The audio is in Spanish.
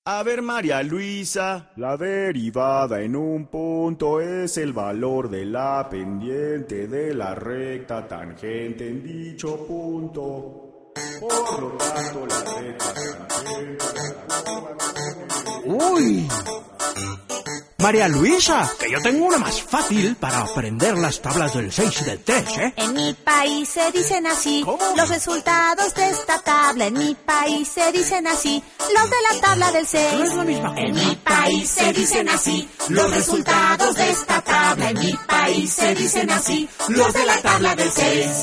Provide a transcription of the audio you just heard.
A ver, María Luisa. La derivada en un punto es el valor de la pendiente de la recta tangente en dicho punto. Por lo tanto, la recta tangente... ¡Uy! María Luisa, que yo tengo una más fácil para aprender las tablas del 6 y del 3, ¿eh? En mi país se dicen así. ¿Cómo? Los resultados de esta tabla. En mi país se dicen así. Los de la tabla del 6. No es la misma cosa. En mi país se dicen así. Los resultados de esta tabla. En mi país se dicen así. Los de la tabla del 6.